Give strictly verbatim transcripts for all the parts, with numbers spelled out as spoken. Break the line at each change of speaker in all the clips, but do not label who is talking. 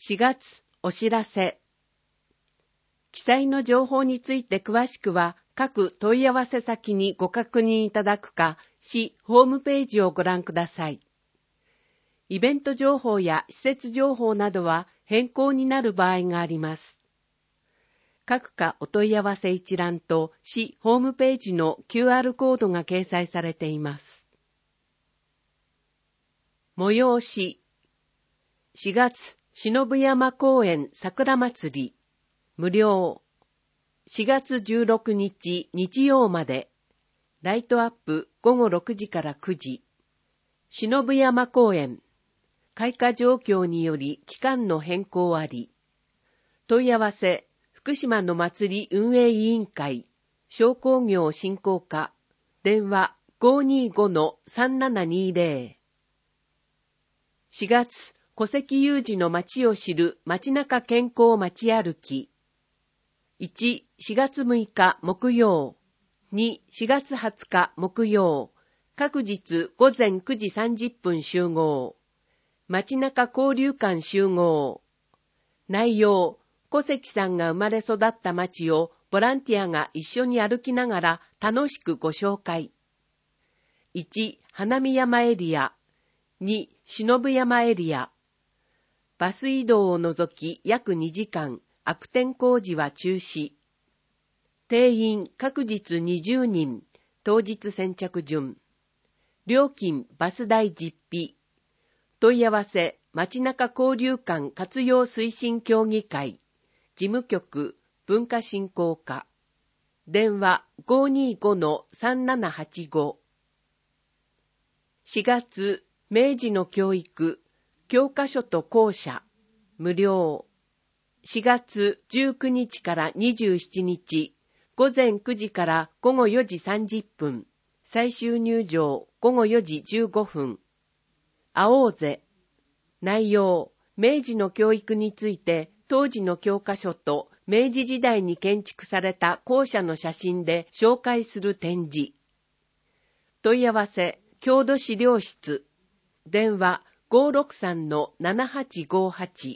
しがつお知らせ。記載の情報について詳しくは各問い合わせ先にご確認いただくか、市ホームページをご覧ください。イベント情報や施設情報などは変更になる場合があります。各課お問い合わせ一覧と市ホームページの キューアール コードが掲載されています。催し。しがつ忍山公園桜祭り無料。しがつじゅうろくにち日曜まで。ライトアップごごろくじからくじ。忍山公園。開花状況により期間の変更あり。問い合わせ、福島の祭り運営委員会、商工業振興課、電話 ごーにーごのさんななにーぜろ。しがつ、戸籍有事の街を知る街中健康街歩き。いち、しがつむいか木曜。に、しがつはつか木曜。各日午前くじさんじゅっぷん集合。街中交流館集合。内容、小関さんが生まれ育った街をボランティアが一緒に歩きながら楽しくご紹介。いち、花見山エリア。に、忍山エリア。バス移動を除き約にじかん、悪天工事は中止。定員各日にじゅうにん、当日先着順。料金バス代実費。問い合わせ、街中交流館活用推進協議会。事務局、文化振興課。電話 ごーにーごのさんななはちご。しがつ、明治の教育。教科書と校舎、無料。しがつじゅうくにちからにじゅうしちにち、ごぜんくじからごごよじさんじゅっぷん、最終入場ごごよじじゅうごふん。会おうぜ。内容、明治の教育について当時の教科書と明治時代に建築された校舎の写真で紹介する展示。問い合わせ、郷土資料室。電話ごーろくさんのななはちごはち。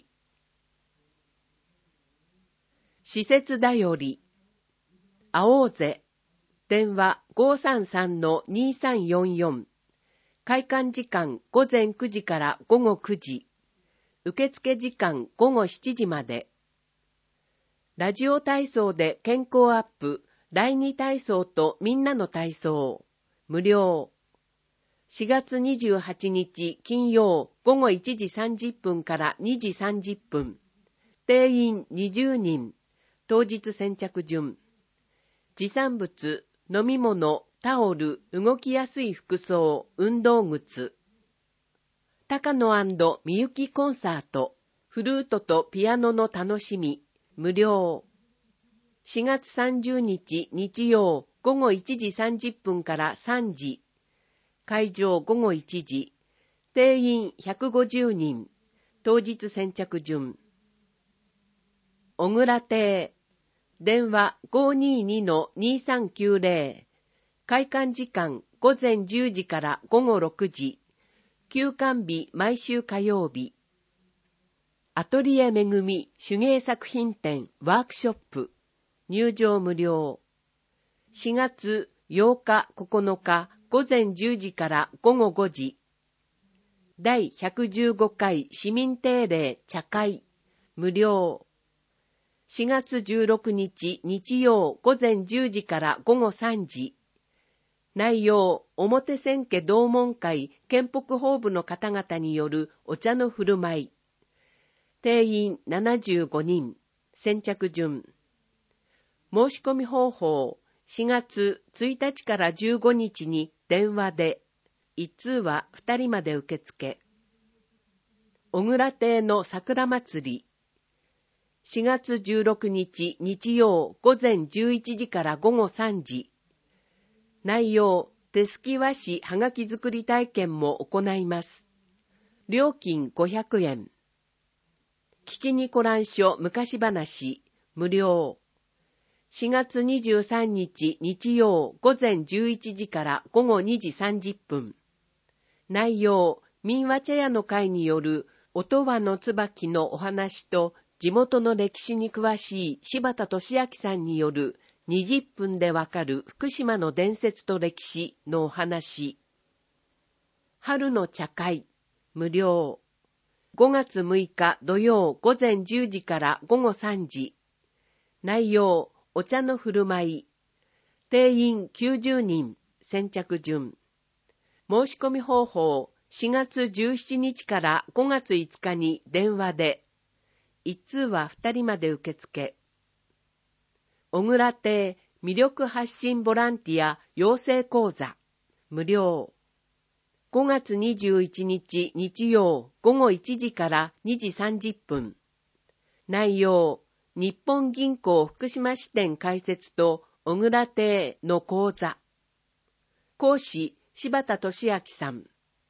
施設だより。会おうぜ。電話ごーさんさんのにさんよんよん。開館時間ごぜんくじからごごくじ。受付時間ごごしちじまで。ラジオ体操で健康アップ、だいに体操とみんなの体操。無料。しがつにじゅうはちにち金曜ごごいちじさんじゅっぷんからにじさんじゅっぷん。定員にじゅうにん。当日先着順。持参物、飲み物、タオル、動きやすい服装、運動靴。高野&みゆきコンサート。フルートとピアノの楽しみ。無料。しがつさんじゅうにち日曜ごごいちじさんじゅっぷんからさんじ。会場ごごいちじ。定員ひゃくごじゅうにん。当日先着順。小倉亭。電話 ごーにーにのにさんきゅうぜろ。開館時間ごぜんじゅうじからごごろくじ。休館日毎週火曜日。アトリエめぐみ手芸作品展ワークショップ。入場無料。しがつようかここのかごぜんじゅうじからごごごじ。だいひゃくじゅうごかい市民定例茶会。無料。しがつじゅうろくにち日曜ごぜんじゅうじからごごさんじ。内容、表千家同門会県北法部の方々によるお茶の振る舞い。定員ななじゅうごにん。先着順。申し込み方法、しがつついたちからじゅうごにちに電話で、一通はふたりまで受付。小倉亭の桜祭り。しがつじゅうろくにち日曜ごぜんじゅういちじからごごさんじ。内容、手すき和紙はがき作り体験も行います。料金ごひゃくえん。聞きにこらん書昔話、無料。しがつにじゅうさんにち日曜ごぜんじゅういちじからごごにじさんじゅっぷん。内容、民話茶屋の会による音羽の椿のお話と地元の歴史に詳しい柴田俊明さんによるにじゅっぷんでわかる福島の伝説と歴史のお話。春の茶会、無料。ごがつむいか土曜午前じゅうじからごごさんじ。内容、お茶の振る舞い。定員きゅうじゅうにん、先着順。申し込み方法、しがつじゅうしちにちからごがついつかに電話で。一通はふたりまで受付。小倉亭魅力発信ボランティア養成講座、無料。ごがつにじゅういちにち日曜ごごいちじからにじさんじゅっぷん。内容、日本銀行福島支店開設と小倉亭の講座。講師、柴田俊明さん。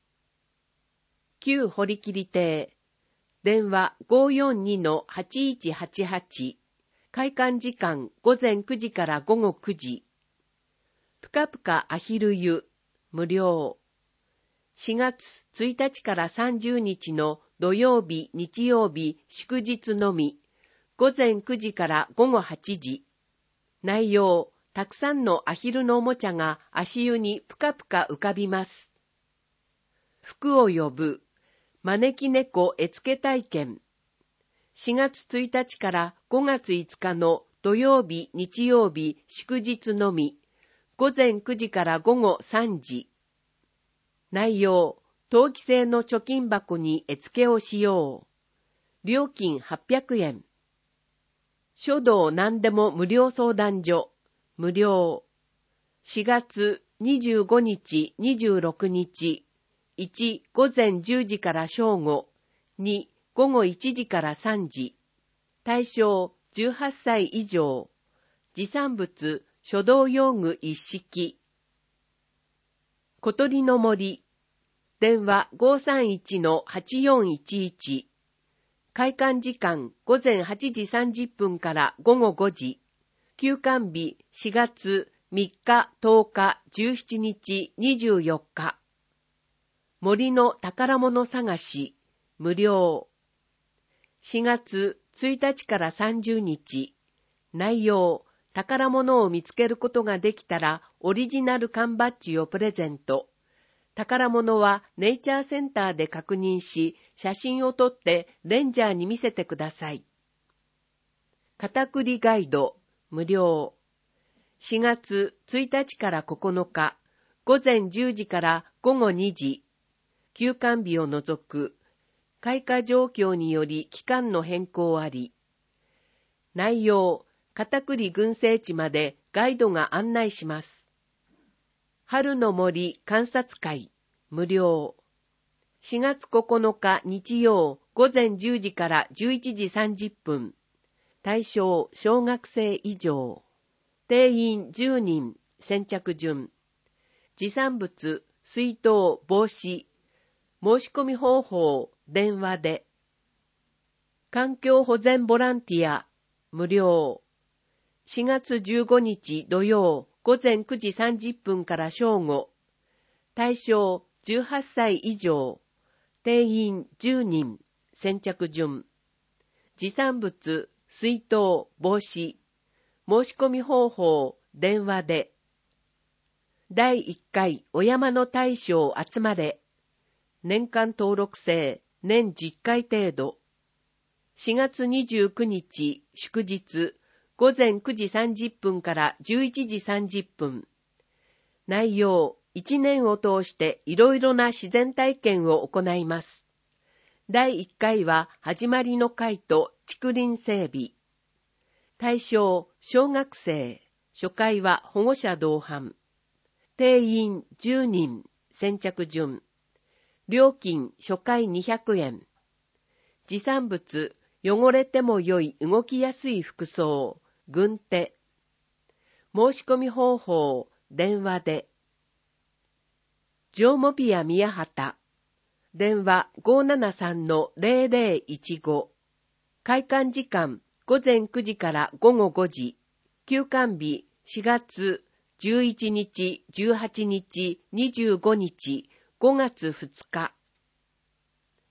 旧堀切亭。電話 ごーよんにのはちいちはちはち。開館時間ごぜんくじからごごくじ。ぷかぷかアヒル湯、無料。しがつついたちからさんじゅうにちの土曜日、日曜日、祝日のみ。ごぜんくじからごごはちじ。内容、たくさんのアヒルのおもちゃが足湯にぷかぷか浮かびます。福を呼ぶ、招き猫絵付け体験。しがつついたちからごがついつかの土曜日、日曜日、祝日のみ。ごぜんくじからごごさんじ。内容、陶器製の貯金箱に絵付けをしよう。料金はっぴゃくえん。書道何でも無料相談所、無料。しがつにじゅうごにち、にじゅうろくにち。いち、ごぜんじゅうじから正午。に、ごごいちじからさんじ。対象じゅうはっさい以上。持参物、書道用具一式。小鳥の森。電話 ごーさんいちのはちよんいちいち。開館時間ごぜんはちじさんじゅっぷんからごごごじ。休館日しがつみっか、とおか、じゅうしちにち、にじゅうよっか。森の宝物探し、無料。しがつついたちからさんじゅうにち。内容、宝物を見つけることができたらオリジナル缶バッジをプレゼント。宝物はネイチャーセンターで確認し、写真を撮ってレンジャーに見せてください。片栗ガイド、無料。しがつついたちからここのか、ごぜんじゅうじからごごにじ。休館日を除く。開花状況により期間の変更あり。内容、片栗群生地までガイドが案内します。春の森観察会、無料。しがつここのか日曜ごぜんじゅうじからじゅういちじさんじゅっぷん。対象小学生以上。定員じゅうにん、先着順。持参物、水筒、帽子。申し込み方法、電話で。環境保全ボランティア、無料。しがつじゅうごにち土曜ごぜんくじさんじゅっぷんから正午。対象じゅうはっさい以上。定員じゅうにん、先着順。持参物、水筒、帽子。申し込み方法、電話で。だいいっかいお山の大将集まれ。年間登録制、年じゅっかい程度。しがつにじゅうくにち祝日、ごぜんくじさんじゅっぷんからじゅういちじさんじゅっぷん。内容、いちねんを通していろいろな自然体験を行います。だいいっかいは始まりの会と竹林整備。対象、小学生。初回は保護者同伴。定員じゅうにん、先着順。料金初回にひゃくえん。持参物、汚れても良い動きやすい服装、軍手。申し込み方法、電話で。ジョーモピア宮畑。電話 ごーななさんのぜろぜろいちご。開館時間ごぜんくじからごごごじ。休館日しがつじゅういちにち、じゅうはちにち、にじゅうごにち、ごがつふつか。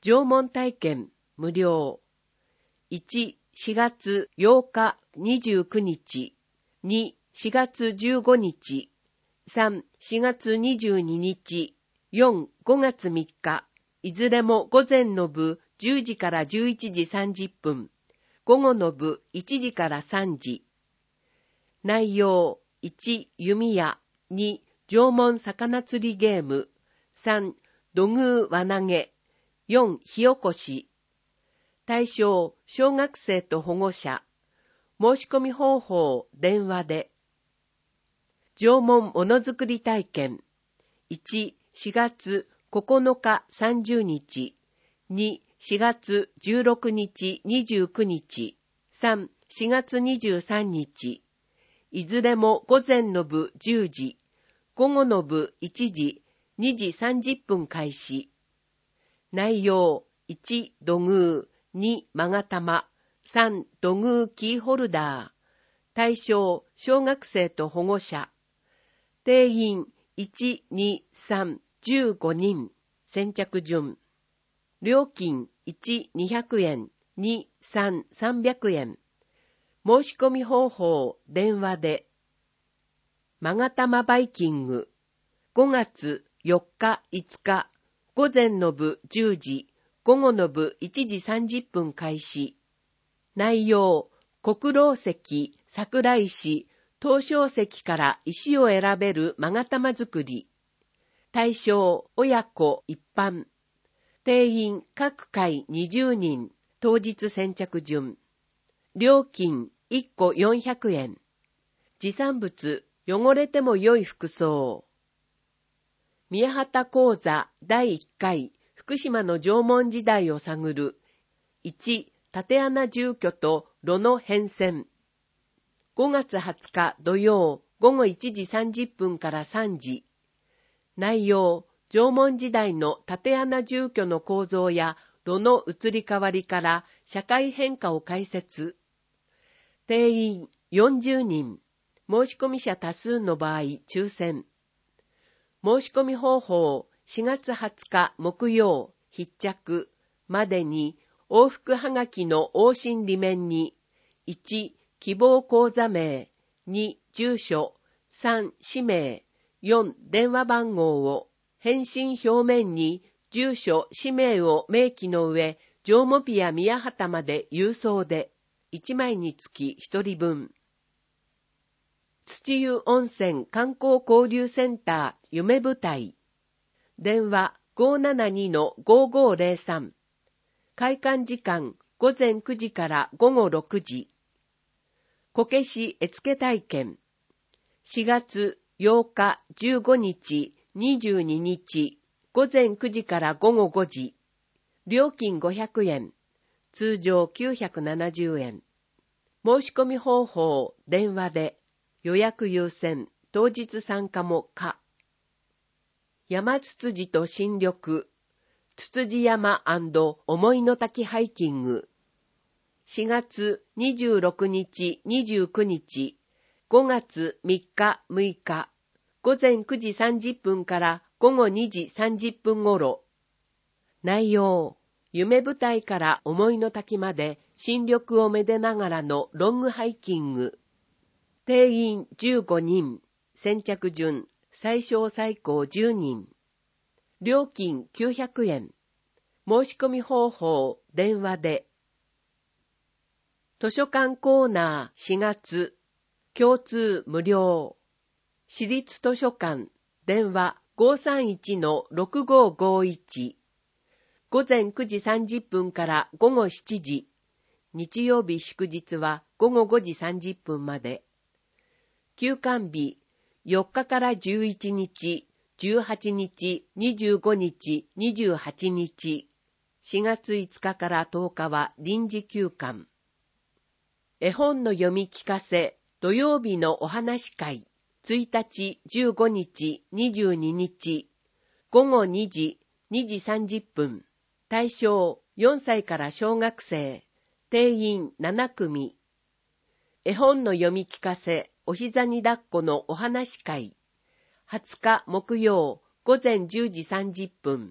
縄文体験無料。いち、しがつようかにじゅうくにち。に、しがつじゅうごにち。さん、しがつにじゅうににち。よん、ごがつみっか。いずれも午前の部じゅうじからじゅういちじさんじゅっぷん。午後の部いちじからさんじ。内容いち、弓矢。に、縄文魚釣りゲーム。さん、土偶輪投げ。よん、火起こし。対象、小学生と保護者。申し込み方法、電話で。縄文ものづくり体験。いち、しがつここのかさんじゅうにち。に、しがつじゅうろくにちにじゅうくにち。さん、しがつにじゅうさんにち。いずれも午前の部じゅうじ。午後の部いちじ、にじさんじゅっぷん開始。内容いち、土偶。に、勾玉。さん、土偶キーホルダー。対象、小学生と保護者。定員いち、に、さん、じゅうごにん。先着順。料金いち、にひゃくえん。に、さん、さんびゃくえん。申し込み方法、電話で。勾玉バイキング。ごがつよっか、いつか。午前の部じゅうじ。午後の部いちじさんじゅっぷん開始。内容、黒老石、桜石、東照石から石を選べる勾玉作り。対象、親子一般。定員、各回にじゅうにん。当日先着順。料金、いっこよんひゃくえん。持参物、汚れても良い服装。宮畑講座だいいっかい。福島の縄文時代を探る。いち、竪穴住居と炉の変遷。ごがつはつか土曜、午後いちじさんじゅっぷんからさんじ。内容、縄文時代の竪穴住居の構造や炉の移り変わりから社会変化を解説。定員よんじゅうにん。申し込み者多数の場合、抽選。申し込み方法、しがつはつか木曜、必着までに往復はがきの往診裏面に、いち、希望口座名、に、住所、さん、氏名、よん、電話番号を、返信表面に住所、氏名を明記の上、上モピや宮畑まで郵送で、いちまいにつきひとりぶん。土湯温泉観光交流センター夢舞台。電話 ごーななにのごーごーぜろさん。開館時間ごぜんくじからごごろくじ。こけし絵付け体験。しがつようか、じゅうごにち、にじゅうににち、ごぜんくじからごごごじ。料金ごひゃくえん。通常きゅうひゃくななじゅうえん。申し込み方法、電話で。予約優先、当日参加も可。山つつじと新緑、つつじ山&思いの滝ハイキング。しがつにじゅうろくにち、にじゅうくにち、ごがつみっか、むいか、ごぜんくじさんじゅっぷんからごごにじさんじゅっぷんごろ。内容、夢舞台から思いの滝まで新緑をめでながらのロングハイキング。定員じゅうごにん、先着順、最小最高じゅうにん。料金きゅうひゃくえん。申し込み方法、電話で。図書館コーナーしがつ、共通無料。私立図書館、電話 ごーさんいちのろくごーごーいち。ごぜんくじさんじゅっぷんからごごしちじ。日曜日祝日はごごごじさんじゅっぷんまで。休館日、よっかからじゅういちにち、じゅうはちにち、にじゅうごにち、にじゅうはちにち。しがついつかからとおかは臨時休館。絵本の読み聞かせ、土曜日のお話会、ついたち、じゅうごにち、にじゅうににち、ごごにじ、にじさんじゅっぷん。対象、よんさいから小学生。定員ななくみ。絵本の読み聞かせ、お膝に抱っこのお話会。はつか木曜、ごぜんじゅうじさんじゅっぷん。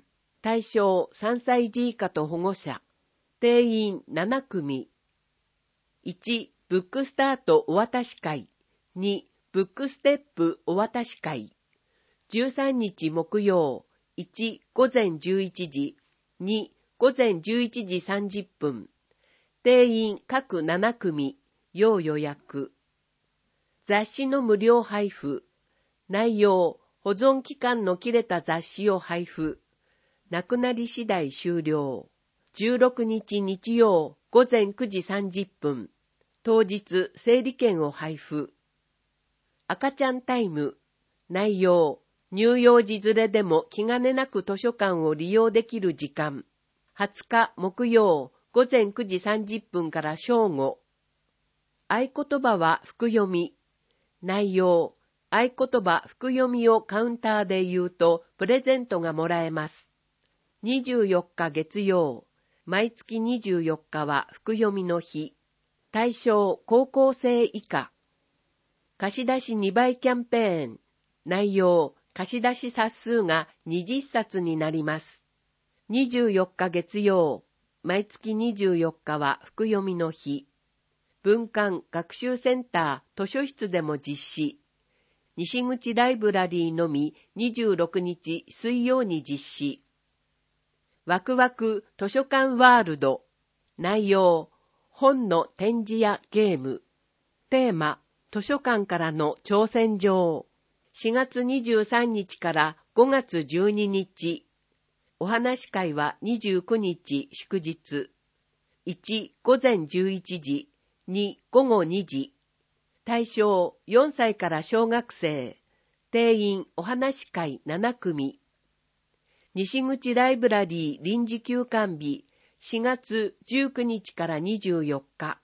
対象さんさい児以下と保護者。定員ななくみ。いち、ブックスタートお渡し会。に、ブックステップお渡し会。じゅうさんにち木曜。いち、午前じゅういちじ。に、午前じゅういちじさんじゅっぷん。定員各ななくみ。要予約。雑誌の無料配布。内容、保存期間の切れた雑誌を配布。なくなり次第終了。じゅうろくにち日曜午前くじさんじゅっぷん。当日整理券を配布。赤ちゃんタイム。内容、乳幼児連れでも気兼ねなく図書館を利用できる時間。はつか木曜午前くじさんじゅっぷんから正午。合言葉は複読み。内容、合言葉複読みをカウンターで言うとプレゼントがもらえます。にじゅうよっか月曜、毎月にじゅうよっかは複読みの日。対象高校生以下。貸し出しにばいキャンペーン。内容、貸し出し冊数がにじゅっさつになります。にじゅうよっか月曜、毎月にじゅうよっかは複読みの日。文館学習センター図書室でも実施。西口ライブラリーのみにじゅうろくにち水曜に実施。ワクワク図書館ワールド。内容、本の展示やゲーム。テーマ、図書館からの挑戦状。しがつにじゅうさんにちからごがつじゅうににち。お話会はにじゅうくにち祝日。いち、午前じゅういちじ。に、午後にじ。対象よんさいから小学生。定員お話会ななくみ。西口ライブラリー臨時休館日しがつじゅうくにちからにじゅうよっか。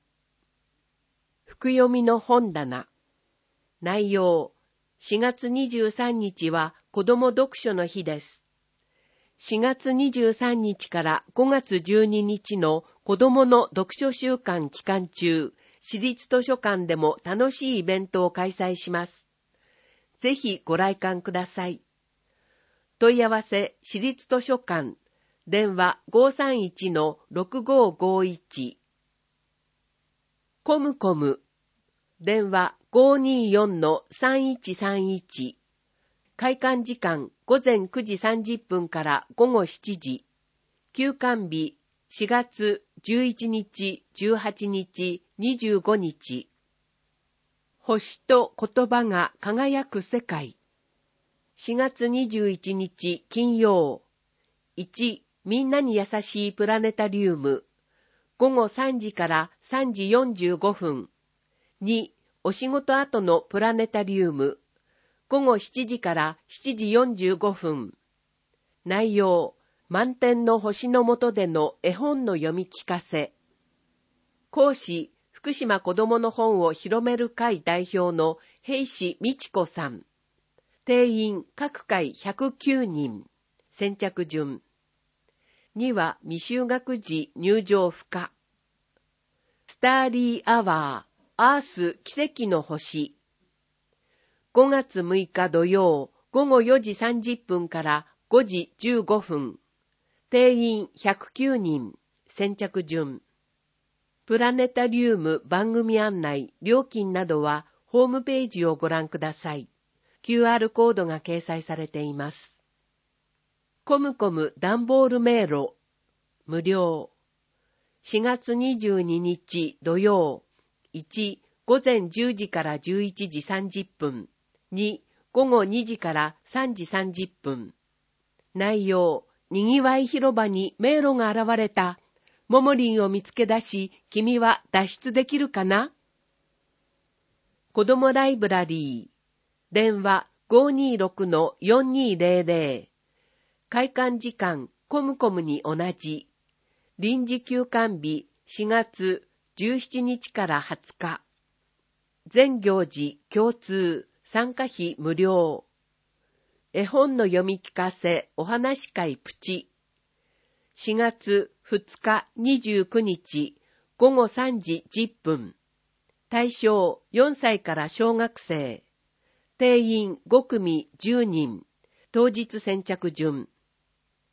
複読みの本棚。内容、しがつにじゅうさんにちは子ども読書の日です。しがつにじゅうさんにちからごがつじゅうににちの子どもの読書週間期間中、私立図書館でも楽しいイベントを開催します。ぜひご来館ください。問い合わせ私立図書館、電話 ごーさんいちのろくごーごーいち。コムコム、電話 ごーにーよんのさんいちさんいち。開館時間午前くじさんじゅっぷんから午後しちじ。休館日しがつじゅういちにち、じゅうはちにち、にじゅうごにち。星と言葉が輝く世界。しがつにじゅういちにち金曜。いち、みんなに優しいプラネタリウム。ごごさんじからさんじよんじゅうごふん。に、お仕事後のプラネタリウム。ごごしちじからしちじよんじゅうごふん。内容、満天の星の下での絵本の読み聞かせ。講師、福島子どもの本を広める会代表の平志美智子さん。定員各回ひゃくきゅうにん。先着順。には未就学児入場不可。スターリーアワー、アース奇跡の星。ごがつむいか土曜、ごごよじさんじゅっぷんからごじじゅうごふん。定員ひゃくきゅうにん。先着順。プラネタリウム番組案内、料金などはホームページをご覧ください。キューアール コードが掲載されています。コムコム段ボール迷路。無料。しがつにじゅうににち土曜。いち、午前じゅうじからじゅういちじさんじゅっぷん。に、午後にじからさんじさんじゅっぷん。内容、にぎわい広場に迷路が現れた。ももりんを見つけ出し、君は脱出できるかな？子どもライブラリー。電話 ごーにーろくのよんにーぜろぜろ。開館時間、コムコムに同じ。臨時休館日しがつじゅうしちにちからはつか。全行事共通、参加費無料。絵本の読み聞かせお話会プチ。しがつふつかにじゅうくにちごごさんじじゅっぷん。対象よんさいから小学生。定員ごくみじゅうにん。当日先着順。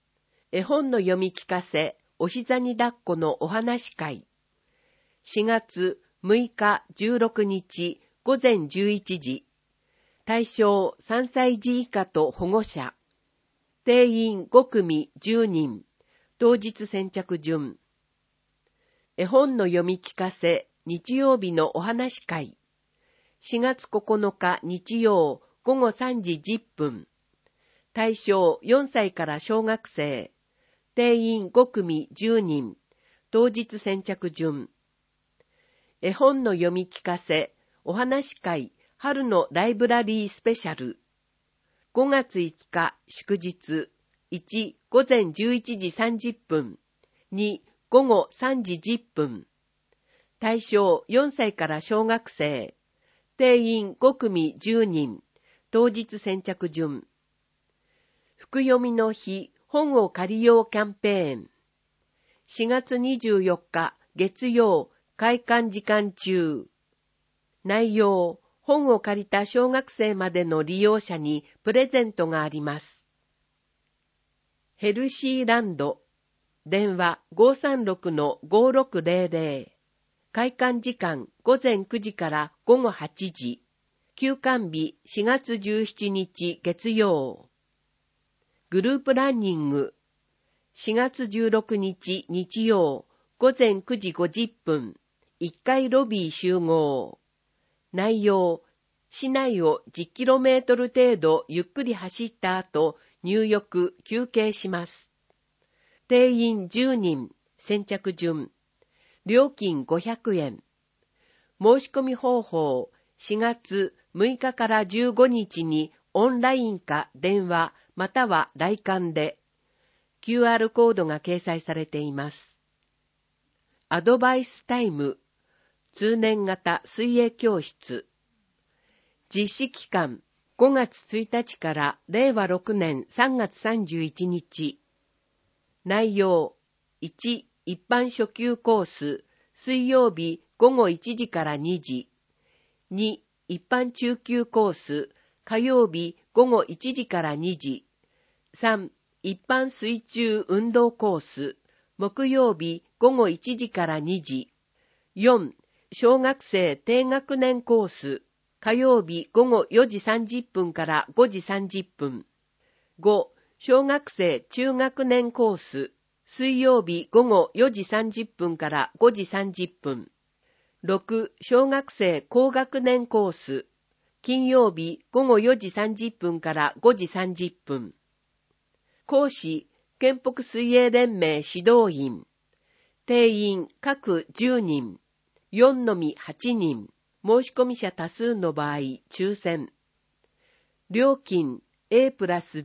絵本の読み聞かせ、お膝に抱っこのお話会。しがつむいかじゅうろくにちごぜんじゅういちじ。対象さんさいじ以下と保護者。定員ごくみじゅうにん。当日先着順。絵本の読み聞かせ、日曜日のお話会。しがつここのか日曜ごごさんじじゅっぷん。対象よんさいから小学生。定員ごくみじゅうにん。当日先着順。絵本の読み聞かせ、お話会、春のライブラリースペシャル。ごがついつか祝日。いち、ごぜんじゅういちじさんじゅっぷん。に、ごごさんじじゅっぷん。対象よんさいから小学生。定員ごくみじゅうにん。当日先着順。福読みの日、本を借りようキャンペーン。しがつにじゅうよっか月曜、開館時間中。内容、本を借りた小学生までの利用者にプレゼントがあります。ヘルシーランド。電話 ごーさんろくのごろくぜろぜろ。開館時間ごぜんくじからごごはちじ。休館日しがつじゅうしちにち月曜。グループランニング。しがつじゅうろくにち日曜ごぜんくじごじゅっぷん。いっかいロビー集合。内容、市内をじゅっキロメートル程度ゆっくり走った後、入浴、休憩します。定員じゅうにん、先着順。料金ごひゃくえん。申し込み方法、しがつむいかからじゅうごにちにオンラインか電話または来館で、キューアール コードが掲載されています。アドバイスタイム、通年型水泳教室。実施期間、ごがつついたちかられいわろくねんさんがつさんじゅういちにち。内容、いち、一般初級コース、水曜日ごごいちじからにじ。に、一般中級コース、火曜日ごごいちじからにじ。さん、一般水中運動コース、木曜日ごごいちじからにじ。よん、小学生低学年コース、火曜日ごごよじさんじゅっぷんからごじさんじゅっぷん。ご、小学生中学年コース、水曜日ごごよじさんじゅっぷんからごじさんじゅっぷん。ろく、小学生高学年コース、金曜日ごごよじさんじゅっぷんからごじさんじゅっぷん。講師、県北水泳連盟指導員。定員各じゅうにん。よんのみはちにん。申し込み者多数の場合、抽選。料金 A プラス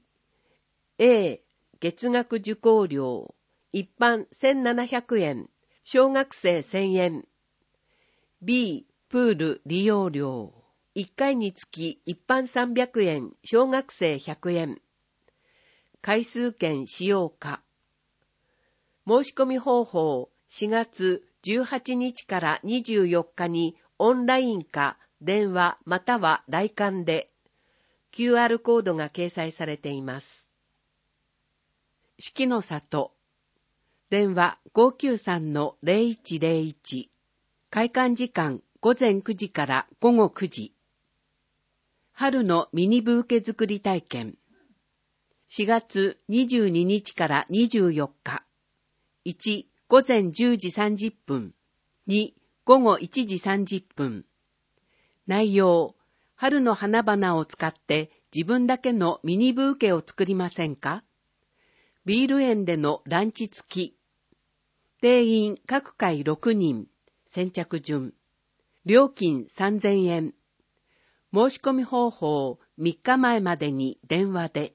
B。A、月額受講料。一般せんななひゃくえん。小学生せんえん。B、プール利用料。いっかいにつき一般さんびゃくえん、小学生ひゃくえん。回数券使用可。申し込み方法、しがつじゅうはちにちからにじゅうよっかにオンラインか電話または来館で、キューアール コードが掲載されています。四季の里。電話 ごーきゅうさんのぜろいちぜろいち。開館時間ごぜんくじからごごくじ。春のミニブーケ作り体験。しがつにじゅうににちからにじゅうよっか。いち、ごぜんじゅうじさんじゅっぷん。に、ごごいちじさんじゅっぷん。内容、春の花々を使って自分だけのミニブーケを作りませんか？ビール園でのランチ付き。定員各回ろくにん。先着順。料金さんぜんえん。申し込み方法みっかまえまでに電話で。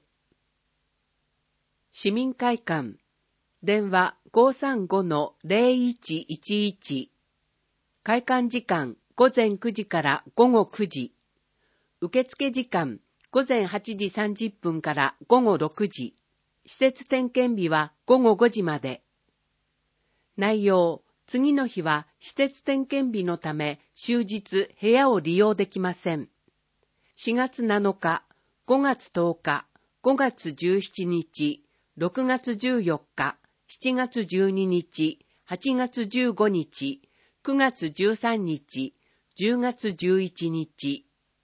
市民会館。電話 ごーさんごのぜろいちいちいち。開館時間ごぜんくじからごごくじ。受付時間ごぜんはちじさんじゅっぷんからごごろくじ。施設点検日はごごごじまで。内容、次の日は施設点検日のため終日部屋を利用できません。しがつなのか、ごがつとおか、ごがつじゅうしちにち、 ろくがつじゅうよっか、しちがつじゅうににち、はちがつじゅうごにち、くがつじゅうさんにち、じゅうがつじゅういちにち。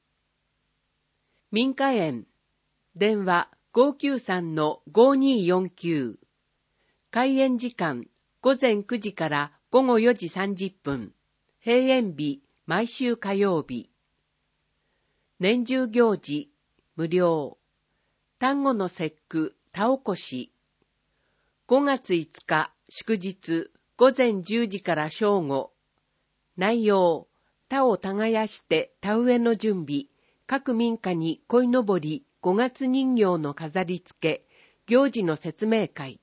民家園、電話 ごーきゅうさんのごーにーよんきゅう。開園時間、ごぜんくじからごごよじさんじゅっぷん。閉園日、毎週火曜日。年中行事、無料。端午の節句、田起こし。ごがついつか、祝日、ごぜんじゅうじから正午。内容、田を耕して田植えの準備。各民家に鯉のぼり、五月人形の飾り付け、行事の説明会。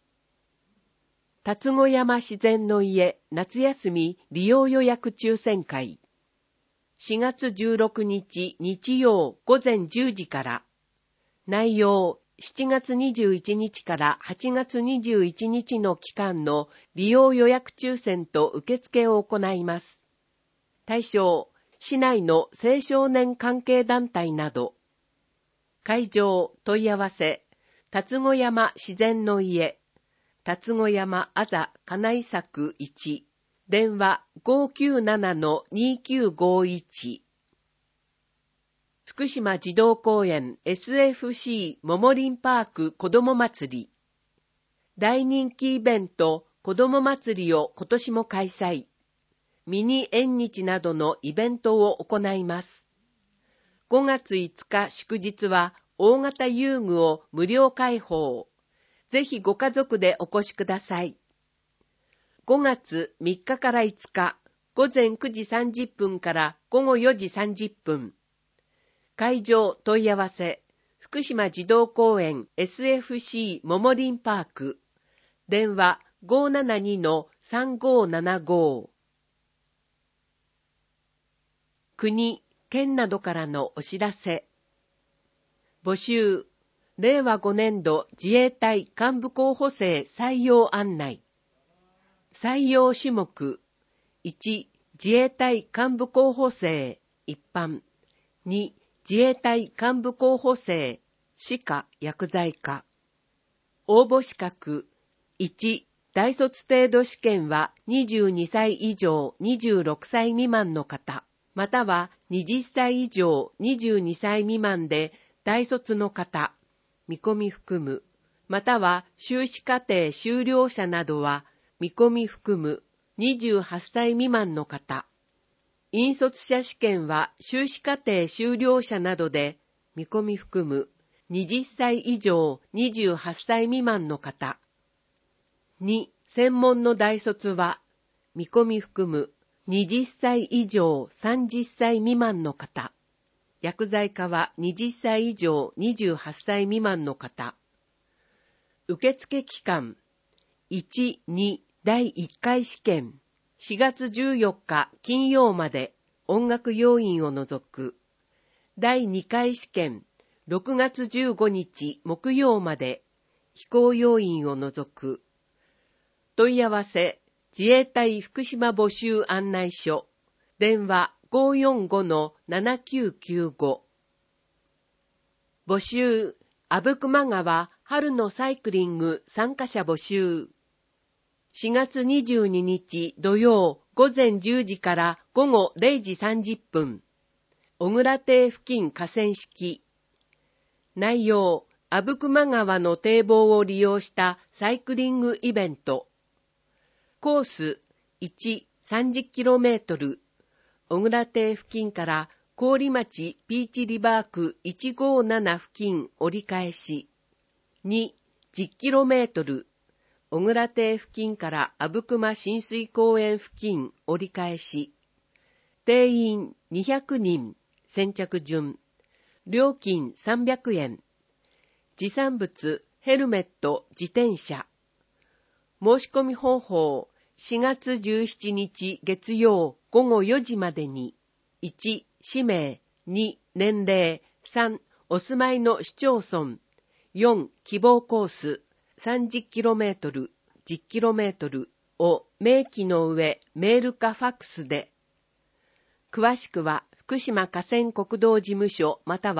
龍子山自然の家夏休み利用予約抽選会。しがつじゅうろくにち日曜ごぜんじゅうじから。内容、しちがつにじゅういちにちからはちがつにじゅういちにちの期間の利用予約抽選と受付を行います。対象、市内の青少年関係団体など。会場、問い合わせ、龍子山自然の家、龍子山あざ金井作いち、電話 ごーきゅうななのにーきゅうごいち。福島児童公園 エスエフシー ももりんパーク子ども祭り。大人気イベント子ども祭りを今年も開催。ミニ縁日などのイベントを行います。ごがついつか祝日は大型遊具を無料開放。ぜひご家族でお越しください。ごがつみっかからいつか、ごぜんくじさんじゅっぷんからごごよじさんじゅっぷん。会場問い合わせ、福島児童公園 エスエフシー ももりんパーク。電話 ごーななにのさんごーななご。国、県などからのお知らせ。募集、れいわごねんど自衛隊幹部候補生採用案内。採用種目、いち、自衛隊幹部候補生、一般。に、自衛隊幹部候補生、士科薬剤科。応募資格、いち、大卒程度試験はにじゅうにさい以上にじゅうろくさい未満の方。またははたち以上にじゅうにさい未満で大卒の方、見込み含む、または修士課程修了者などは見込み含むにじゅうはっさい未満の方、引率者試験は修士課程修了者などで見込み含むはたち以上にじゅうはっさい未満の方、に、専門の大卒は見込み含むはたち以上さんじゅっさい未満の方、薬剤科ははたち以上にじゅうはっさい未満の方。受付期間、いち、にだいいっかい試験、しがつじゅうよっか金曜まで音楽要員を除く。だいにかい試験、ろくがつじゅうごにち木曜まで飛行要員を除く。問い合わせ、自衛隊福島募集案内所、電話 ごーよんごのななきゅうきゅうご。募集、阿武隈川春のサイクリング参加者募集。しがつにじゅうににち土曜ごぜんじゅうじからごごれいじさんじゅっぷん。小倉堤付近河川敷。内容、阿武隈川の堤防を利用したサイクリングイベント。コースいち、さんじゅっキロメートル。小倉堤付近から郡町ピーチリバー区いちごーなな付近折り返し。に、じゅっキロメートル。小倉堤付近から阿武隈親水公園付近折り返し。定員にひゃくにん、先着順。料金さんびゃくえん。持参物、ヘルメット、自転車。申し込み方法、しがつじゅうしちにち月曜ごごよじまでに。いち、氏名、に、年齢、さん、お住まいの市町村。よん、希望コース、さんじゅっキロメートル、じゅっキロメートルを明記の上、メールかファックスで。詳しくは、福島河川国道事務所または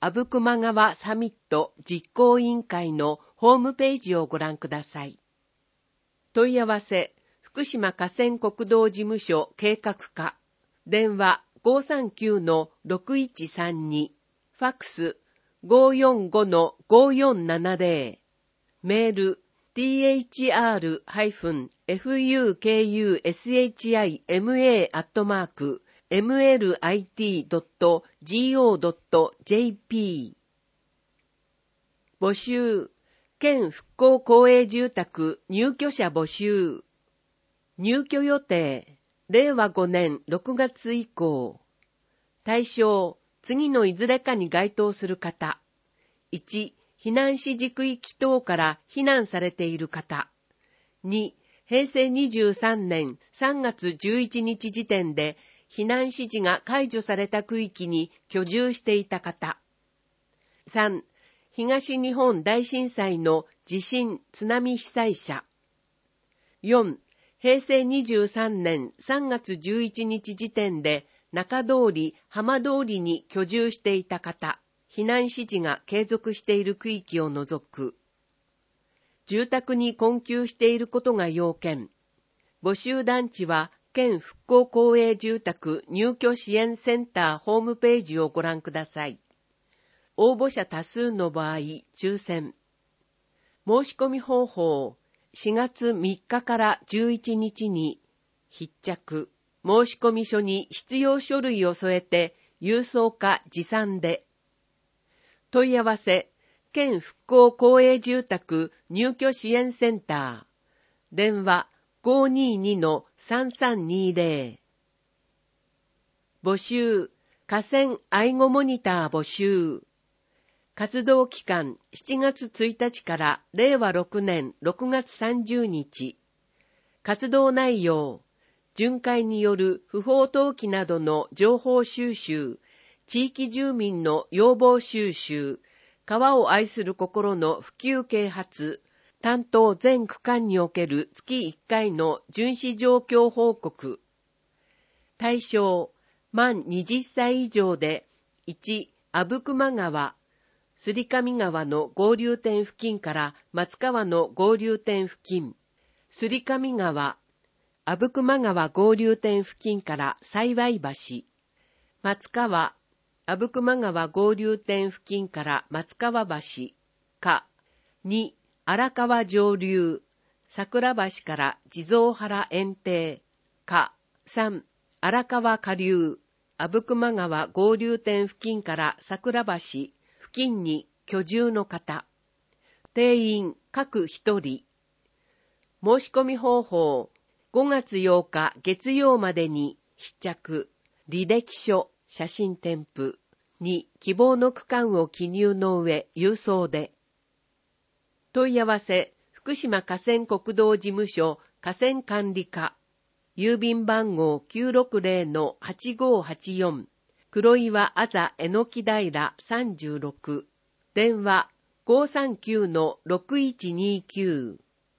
阿武隈川サミット実行委員会のホームページをご覧ください。問い合わせ、福島河川国道事務所計画課、電話 ごーさんきゅうのろくいちさんに、ファックス ごーよんごのごーよんななぜろ、メール ティーエイチアール フユーケーユーエスエイチアイエムエー アットマーク エムエルアイティードットジーオードットジェーピー 募集、県復興公営住宅入居者募集。入居予定、れいわごねんろくがつ以降。対象、次のいずれかに該当する方。いち、避難指示区域等から避難されている方。に、へいせいにじゅうさんねんさんがつじゅういちにち時点で避難指示が解除された区域に居住していた方。さん、東日本大震災の地震・津波被災者。よん、へいせいにじゅうさんねんさんがつじゅういちにち時点で中通り、浜通りに居住していた方、避難指示が継続している区域を除く。住宅に困窮していることが要件。募集団地は県復興公営住宅入居支援センターホームページをご覧ください。応募者多数の場合、抽選。申し込み方法、しがつみっかからじゅういちにちに必着。申し込み書に必要書類を添えて、郵送か持参で。問い合わせ、県復興公営住宅入居支援センター。電話 ごーにーにのさんさんにぜろ。募集、河川愛護モニター募集。活動期間しちがつついたちかられいわろくねんろくがつさんじゅうにち。活動内容、巡回による不法投棄などの情報収集、地域住民の要望収集、川を愛する心の普及啓発、担当全区間におけるつきいっかいの巡視状況報告。対象、満はたち以上で、いち、阿武隈川、摺上川の合流点付近から松川の合流点付近、摺上川、阿武隈川合流点付近から幸橋、松川、阿武隈川合流点付近から松川橋、か、に、荒川上流、桜橋から地蔵原園庭、か、さん、荒川下流、阿武隈川合流点付近から桜橋、付近に居住の方。定員各一人。申し込み方法、ごがつようか月曜までに必着、履歴書、写真添付。に、希望の区間を記入の上、郵送で。問い合わせ、福島河川国道事務所河川管理課。郵便番号 きゅうろくぜろのはちごーはちよん。黒岩あざえのき平さんじゅうろく。電話 ごーさんきゅうのろくいちにきゅう。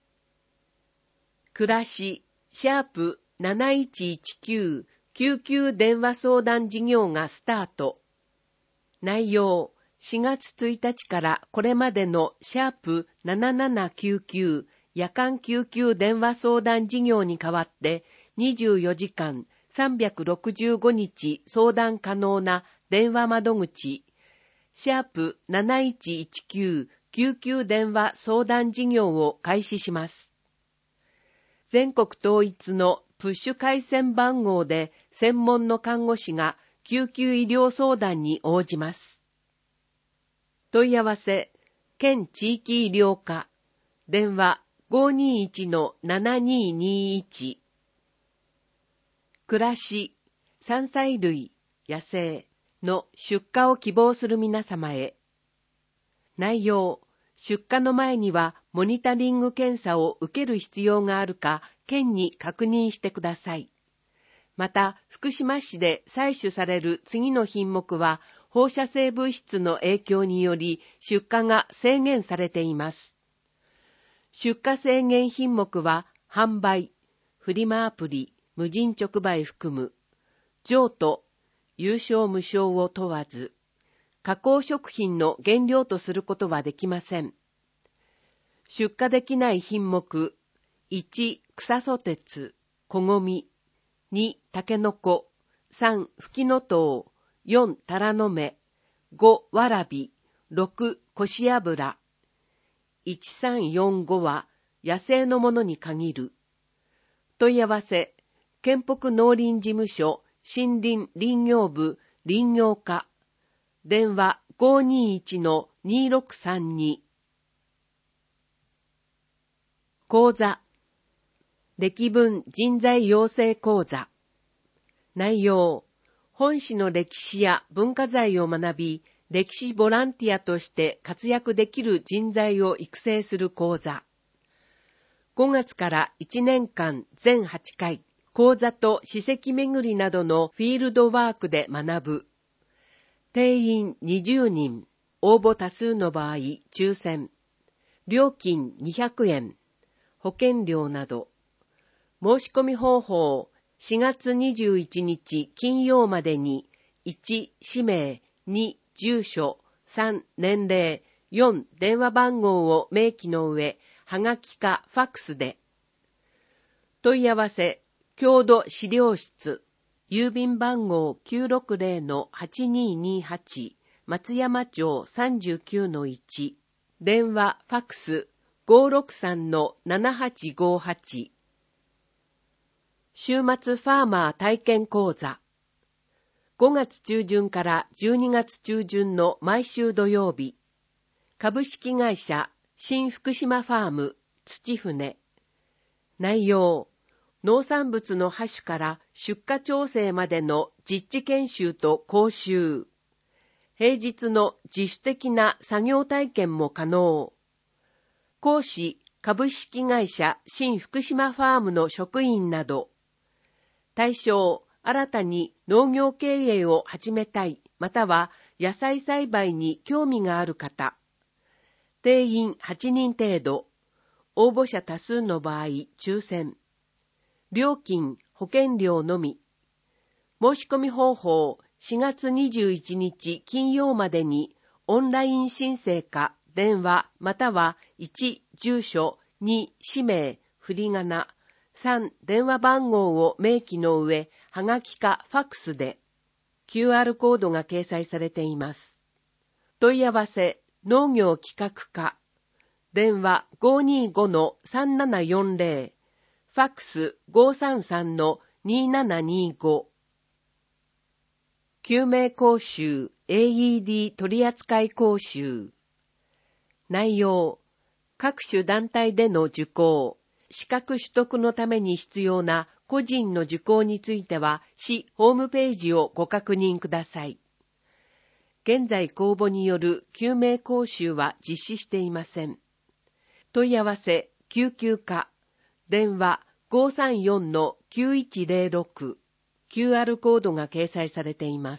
暮らし、シャープなないちいちきゅう救急電話相談事業がスタート。内容、しがつついたちからこれまでのシャープななななきゅうきゅう夜間救急電話相談事業に代わってにじゅうよじかんさんびゃくろくじゅうごにち相談可能な電話窓口、シャープなないちいちきゅう救急電話相談事業を開始します。全国統一のプッシュ回線番号で専門の看護師が救急医療相談に応じます。問い合わせ、県地域医療課、電話 ごーにーいちのななにーにーいち。暮らし、山菜類、野生の出荷を希望する皆様へ。内容、出荷の前にはモニタリング検査を受ける必要があるか、県に確認してください。また、福島市で採取される次の品目は、放射性物質の影響により出荷が制限されています。出荷制限品目は、販売、フリマアプリ、無人直売含む、譲渡、有償無償を問わず、 加工食品の原料とすることはできません。出荷できない品目、いち、草ソテツ、こごみ、に、タケノコ、さん、フキノトウ、よん、タラの芽、ご、わらび、ろく、こし油。いちさんよんごは野生のものに限る。問い合わせ、県北農林事務所森林林業部林業課。電話 ごーにーいちのにーろくさんに。講座、歴文人材養成講座。内容、本市の歴史や文化財を学び、歴史ボランティアとして活躍できる人材を育成する講座。ごがつからいちねんかん全はちかい、講座と史跡巡りなどのフィールドワークで学ぶ。定員にじゅうにん、応募多数の場合抽選。料金にひゃくえん、保険料など。申し込み方法、しがつにじゅういちにち金曜までに、いち、氏名、に、住所、さん、年齢、よん、電話番号を明記の上、はがきかファックスで。問い合わせ、郷土資料室、郵便番号 きゅうろくぜろのはちにーにーはち、松山町 さんじゅうきゅうのいち、電話ファックス ごーろくさんのななはちごはち。週末ファーマー体験講座。ごがつ中旬からじゅうにがつ中旬の毎週土曜日、株式会社新福島ファーム土船。内容、農産物の播種から出荷調整までの実地研修と講習。平日の自主的な作業体験も可能。講師、株式会社新福島ファームの職員など。対象、新たに農業経営を始めたい、または野菜栽培に興味がある方。定員はちにん程度。応募者多数の場合、抽選。料金、保険料のみ。申し込み方法、しがつにじゅういちにち金曜までに、オンライン申請か電話、またはいち、住所、に、氏名、振り仮名、さん、電話番号を明記の上、はがきかファックスで、キューアール コードが掲載されています。問い合わせ、農業企画課、電話 ごーにーごのさんななよんぜろ、ファックス ごーさんさんのにーななにーご。救命講習 エーイーディー 取扱講習。内容、各種団体での受講、資格取得のために必要な個人の受講については、市ホームページをご確認ください。現在公募による救命講習は実施していません。問い合わせ、救急課、電話 ごーさんよんのきゅういちぜろろく、キューアール コードが掲載されています。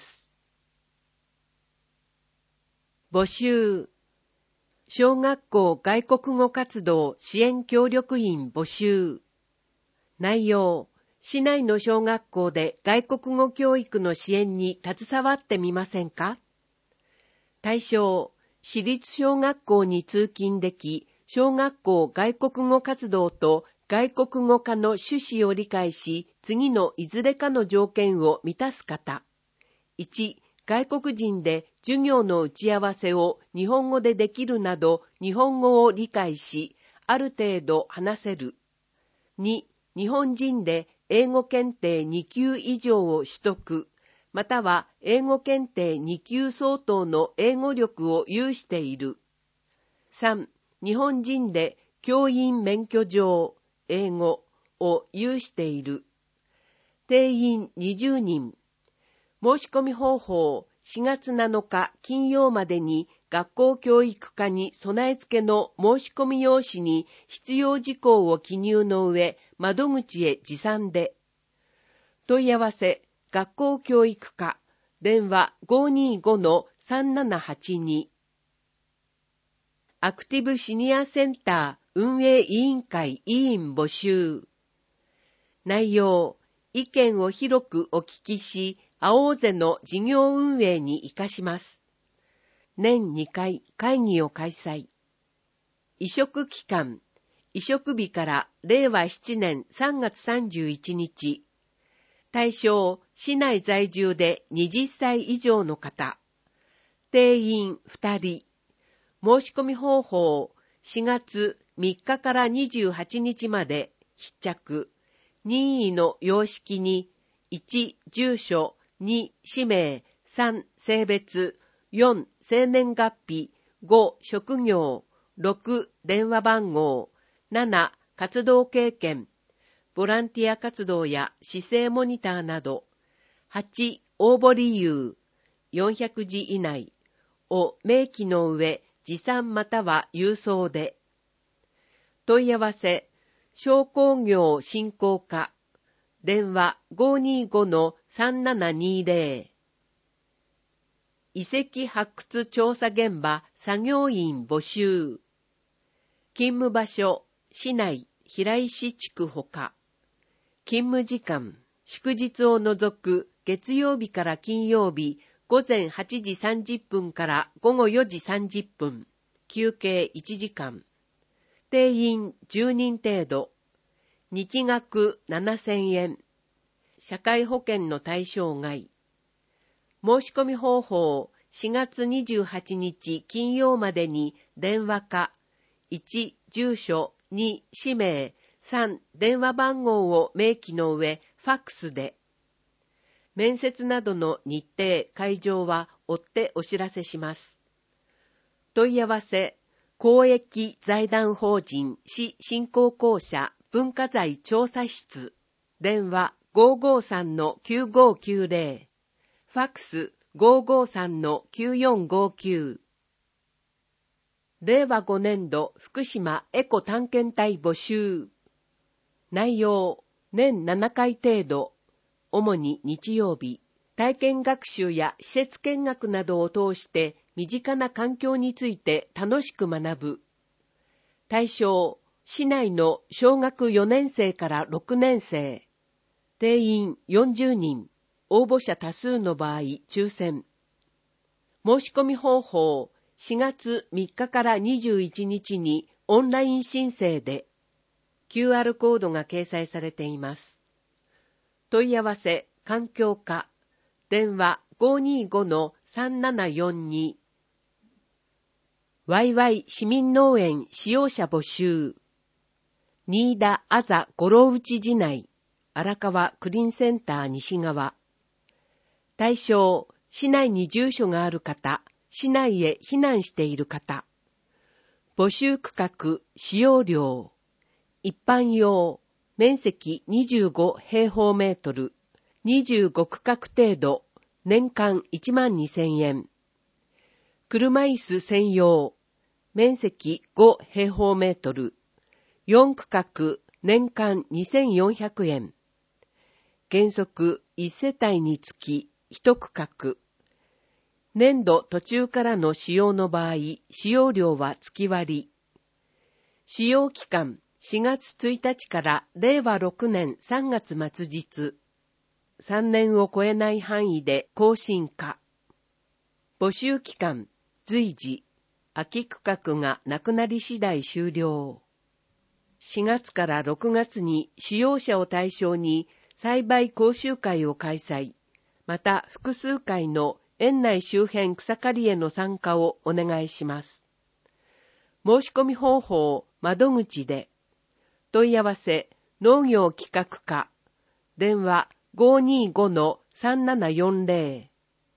募集、小学校外国語活動支援協力員募集。内容、市内の小学校で外国語教育の支援に携わってみませんか？対象、私立小学校に通勤でき、小学校外国語活動と外国語科の趣旨を理解し、次のいずれかの条件を満たす方。いち、外国人で授業の打ち合わせを日本語でできるなど日本語を理解し、ある程度話せる。に、日本人で英語検定にきゅう以上を取得、または英語検定にきゅう相当の英語力を有している。さん、日本人で教員免許状、英語を有している。定員にじゅうにん。申し込み方法、しがつなのか金曜までに学校教育課に備え付けの申し込み用紙に必要事項を記入の上、窓口へ持参で。問い合わせ、学校教育課、電話 ごーにーごのさんななはちに。アクティブシニアセンター運営委員会委員募集。内容、意見を広くお聞きし、青尾瀬の事業運営に生かします。 年にかい会議を開催。移植期間、移植日かられいわしちねんさんがつさんじゅういちにち。対象、市内在住ではたち以上の方。定員ふたり。申し込み方法、しがつみっかからにじゅうはちにちまで必着。任意の様式に、いち、住所、に、氏名、さん、性別、よん、生年月日、ご、職業、ろく、電話番号、なな、活動経験、ボランティア活動や市政モニターなど、はち、応募理由、よんひゃくじ以内を明記の上、持参または郵送で。問い合わせ、商工業振興課、電話 ごーにーごのさんななにーぜろ。遺跡発掘調査現場作業員募集。勤務場所、市内平石地区ほか。勤務時間、祝日を除く月曜日から金曜日ごぜんはちじさんじゅっぷんからごごよじさんじゅっぷん、休憩いちじかん。定員じゅうにん程度。日額ななせんえん。社会保険の対象外。申し込み方法、しがつにじゅうはちにち金曜までに電話か、いち、住所、に、氏名、さん、電話番号を明記の上、ファックスで。面接などの日程、会場は追ってお知らせします。問い合わせ、公益財団法人市振興公社文化財調査室、電話 ごーごーさんのきゅうごーきゅうぜろ、ファックス ごーごーさんのきゅうよんごーきゅう。れいわごねんど福島エコ探検隊募集。内容、年ななかい程度、主に日曜日、体験学習や施設見学などを通して身近な環境について楽しく学ぶ。対象、市内の小学よねんせいからろくねんせい。定員よんじゅうにん、応募者多数の場合抽選。申し込み方法、しがつみっかからにじゅういちにちにオンライン申請で、キューアール コードが掲載されています。問い合わせ、環境課、電話 ごーにーごのさんななよんに。ワイワイ市民農園使用者募集。新田あざ五郎内寺内、荒川クリーンセンター西側。対象、市内に住所がある方、市内へ避難している方。募集区画、使用料。一般用、面積にじゅうごへいほうメートル、にじゅうごくかく程度、年間いちまんにせんえん。車椅子専用、面積ごへいほうメートル、よんくかく、年間にせんよんひゃくえん。原則いちせたいにつきいちくかく。年度途中からの使用の場合、使用料は月割り。使用期間、しがつついたちかられいわろくねんさんがつまつ日。さんねんを超えない範囲で更新可。募集期間、随時。空き区画がなくなり次第終了。しがつからろくがつに使用者を対象に栽培講習会を開催。また複数回の園内周辺草刈りへの参加をお願いします。申し込み方法、窓口で。問い合わせ、農業企画課。電話 ごーにーごのさんななよんぜろ。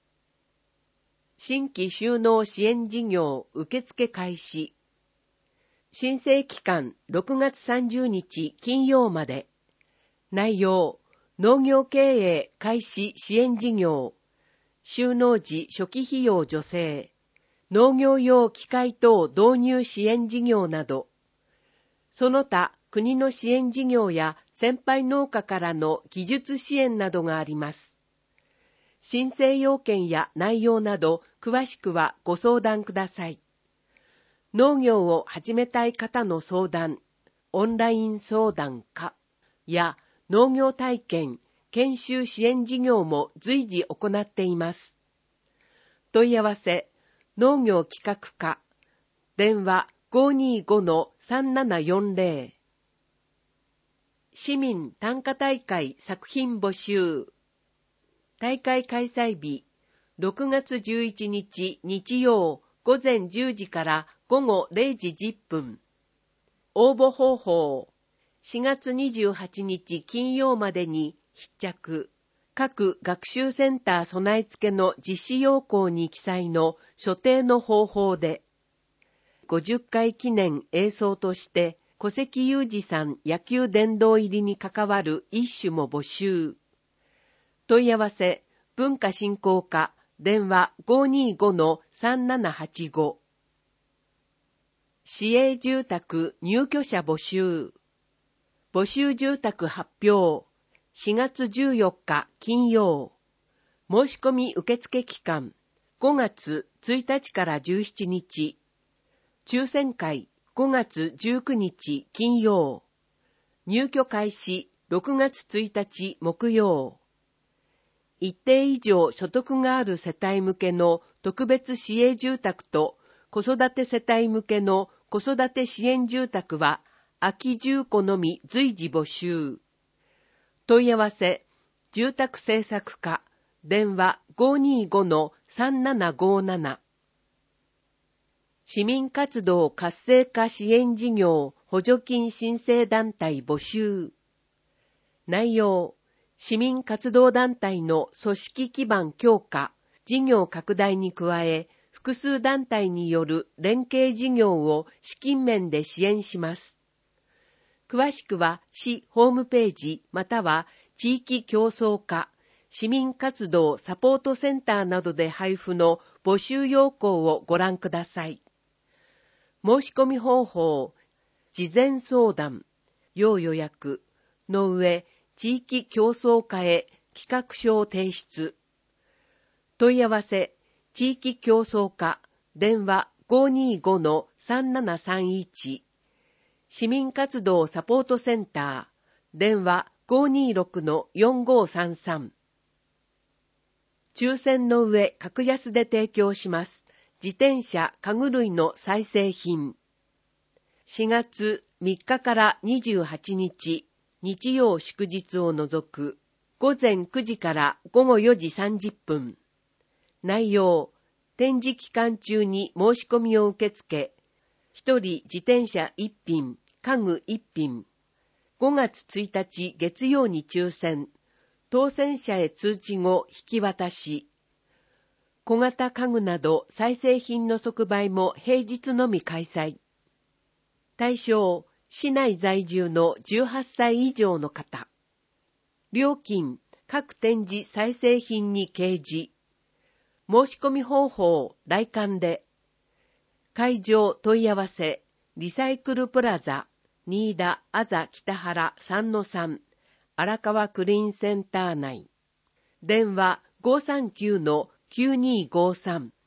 新規就農支援事業受付開始。申請期間ろくがつさんじゅうにち金曜まで。内容、農業経営開始支援事業。就農時初期費用助成。農業用機械等導入支援事業など。その他、国の支援事業や先輩農家からの技術支援などがあります。申請要件や内容など詳しくはご相談ください。農業を始めたい方の相談、オンライン相談課や農業体験、研修支援事業も随時行っています。問い合わせ、 農業企画課、電話 ごーにーごのさんななよんぜろ。市民短歌大会作品募集。大会開催日、ろくがつじゅういちにち日曜午前じゅうじから午後れいじじゅっぷん。応募方法、しがつにじゅうはちにち金曜までに必着。各学習センター備え付けの実施要項に記載の所定の方法で、ごじゅっかい記念映像として、古関裕二さん野球殿堂入りに関わる一種も募集。問い合わせ、文化振興課、電話 ごーにーごのさんななはちご。市営住宅入居者募集。募集住宅発表。しがつじゅうよっか金曜。申し込み受付期間、ごがつついたちからじゅうしちにち。抽選会、ごがつじゅうくにち金曜。入居開始ろくがつついたち木曜。一定以上所得がある世帯向けの特別市営住宅と子育て世帯向けの子育て支援住宅は空き住戸のみ随時募集。問い合わせ、住宅政策課、電話 ごーにーごのさんななごなな。市民活動活性化支援事業補助金申請団体募集。内容、市民活動団体の組織基盤強化、事業拡大に加え、複数団体による連携事業を資金面で支援します。詳しくは市ホームページまたは地域共創課、市民活動サポートセンターなどで配布の募集要項をご覧ください。申し込み方法、事前相談、要予約の上、地域共創課へ企画書を提出。問い合わせ、地域共創課、電話 ごーにーごのさんななさんいち。市民活動サポートセンター、電話 ごーにーろくのよんごさんさん。抽選の上、格安で提供します。自転車、家具類の再生品。しがつみっかからにじゅうはちにち、日曜祝日を除く、ごぜんくじからごごよじさんじゅっぷん。内容、展示期間中に申し込みを受け付け、ひとり自転車いっぴん、家具いっぴん。ごがつついたち月曜に抽選。当選者へ通知後引き渡し。小型家具など再生品の即売も平日のみ開催。対象、市内在住のじゅうはっさい以上の方。料金、各展示再生品に掲示。申し込み方法、来館で。会場問い合わせ、リサイクルプラザ、新田あざ北原 さんのさん、荒川クリーンセンター内。電話 ごーさんきゅうのきゅうにーごーさん。